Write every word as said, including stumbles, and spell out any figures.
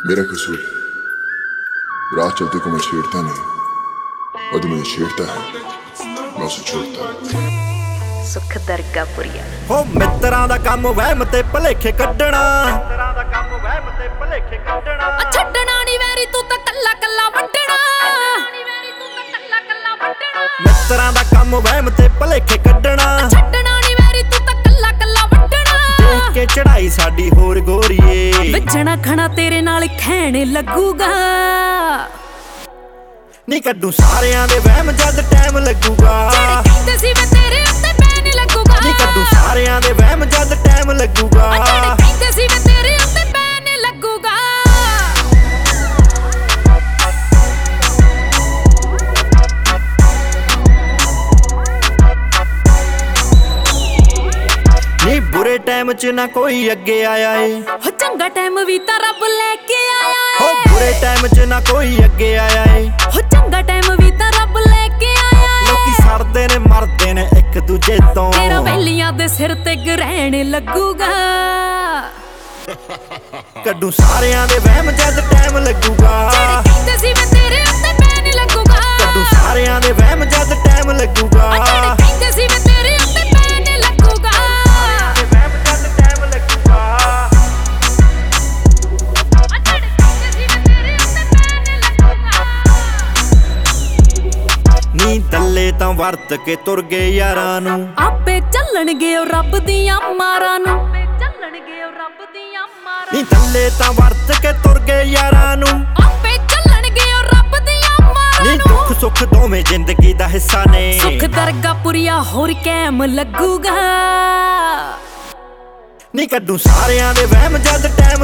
मेरा कसूर है। राह चलते को मैं छेड़ता नहीं, और जो मुझे छेड़ता है मैं उसे छोड़ता। ਸੁਖ ਦਰਗਾਪੁਰੀਆ ਹੋ ਮਿੱਤਰਾਂ ਦਾ ਕੰਮ ਵਹਿਮ ਤੇ ਭਲੇਖੇ ਕੱਢਣਾ, ਮਿੱਤਰਾਂ ਦਾ ਕੰਮ ਵਹਿਮ ਤੇ ਭਲੇਖੇ ਕੱਢਣਾ। ਆ ਛੱਡਣਾ ਨਹੀਂ ਵੈਰੀ ਤੂੰ ਤਾਂ ਕੱਲਾ ਕੱਲਾ ਵੰਡਣਾ, ਮਿੱਤਰਾਂ ਦਾ ਕੰਮ ਵਹਿਮ ਤੇ ਭਲੇਖੇ ਕੱਢਣਾ। ਛੱਡਣਾ ਨਹੀਂ ਵੈਰੀ ਤੂੰ ਤਾਂ ਕੱਲਾ ਕੱਲਾ ਵੰਡਣਾ। ਦੇਖ ਕੇ ਚੜਾਈ ਸਾਡੀ ਹੋਰ ਗੋਰੀਏ, ਵੱਜਣਾ ਖਣਾ ਤੇਰੇ ਨਾਲ ਖੈਣ ਲੱਗੂਗਾ। ਨੀ ਕੱਢੂ ਸਾਰਿਆਂ ਦੇ ਵਹਿਮ ਜਦ ਟਾਈਮ ਲੱਗੂਗਾ। ਜਿਹੜੇ ਕਹਿੰਦੇ ਸੀ ਮੈਂ ਤੇਰੇ ਉੱਤੇ ਬੈਨ ਲੱਗੂਗਾ। ਨੀ ਕੱਢੂ ਸਾਰਿਆਂ ਦੇ ਵਹਿਮ ਜਦ ਟਾਈਮ ਲੱਗੂਗਾ। ਜਿਹੜੇ ਕਹਿੰਦੇ ਸੀ ਮੈਂ ਤੇਰੇ ਉੱਤੇ ਬੈਨ ਲੱਗੂਗਾ। ਨੀ ਬੁਰੇ ਟਾਈਮ 'ਚ ਨਾ ਕੋਈ ਅੱਗੇ ਆਇਆ ਏ, ਹੋ ਚੰਗਾ ਟਾਈਮ ਵੀ ਤਾਂ ਰੱਬ ਲੈ ਕੇ ਆਇਆ ਏ। ਹੋ ਬੁਰੇ ਟਾਈਮ 'ਚ ਨਾ ਕੋਈ ਅੱਗੇ ਆਇਆ ਏ, ਹੋ ਚੰਗਾ ਟਾਈਮ ਵੀ ਤਾਂ ਰੱਬ ਲੈ ਕੇ ਆਇਆ ਏ। ਲੋਕੀ ਸੜਦੇ ਨੇ ਮਰਦੇ ਨੇ ਇੱਕ ਦੂਜੇ ਤੋਂ, ਤੇਰਾ ਵੈਲੀਆਂ ਦੇ ਸਿਰ ਤੇ ਗ੍ਰਹਿਣ ਲੱਗੂਗਾ। ਕੱਢੂ ਸਾਰਿਆਂ ਦੇ ਵਹਿਮ ਜਦ ਟਾਈਮ ਲੱਗੂਗਾ। ਜਿਹੜੇ ਕਹਿੰਦੇ ਸੀ ਮੈਂ ਤੇਰੇ ਉੱਤੇ ਬੈਨ ਲੱਗੂਗਾ। ਕੱਢੂ ਸਾਰਿਆਂ ਦੇ ਵਹਿਮ ਜਦ ਟਾਈਮ ਲੱਗੂਗਾ। ਜਿਹੜੇ ਕਹਿੰਦੇ ਸੀ ਮੈਂ ਤੇਰੇ ਉੱਤੇ ਬੈਨ ਲੱਗੂਗਾ। ਵਹਿਮ ਜਦ ਟਾਈਮ ਲੱਗੂਗਾ। ਜਿਹੜੇ ਕਹਿੰਦੇ ਸੀ ਮੈਂ ਤੇਰੇ ਉੱਤੇ ਬੈਨ ਲੱਗੂਗਾ। ਨੀ ਦੱਲੇ ਤਾਂ ਵਰਤ ਕੇ ਤੁਰ ਗਏ ਯਾਰਾਂ ਨੂੰ, ਆਪੇ ਚੱਲਣਗੇ ਉਹ ਰੱਬ ਦੀਆਂ ਮਾਰਾਂ ਨੂੰ। ਆਪੇ ਚੱਲਣਗੇ ਉਹ ਰੱਬ ਦੀਆਂ ਮਾਰਾਂ ਨੀ ਦੱਲੇ ਤਾਂ ਵਰਤ ਕੇ ਤੁਰ ਗਏ ਯਾਰਾਂ ਨੂੰ। ਆਪੇ ਚੱਲਣਗੇ ਉਹ ਰੱਬ ਦੀਆਂ ਮਾਰਾਂ ਨੀ ਨੂੰ। ਦੁੱਖ ਸੁੱਖ ਦੋਵੇਂ ਜ਼ਿੰਦਗੀ ਦਾ ਹਿੱਸਾ ਨੇ, ਸੁਖ ਦਰਗਾਪੁਰੀਆ ਹੋਰ ਕੈਮ ਲੱਗੂਗਾ। ਨੀ ਕੱਢੂ ਸਾਰਿਆਂ ਦੇ ਵਹਿਮ ਜਦ ਟਾਈਮ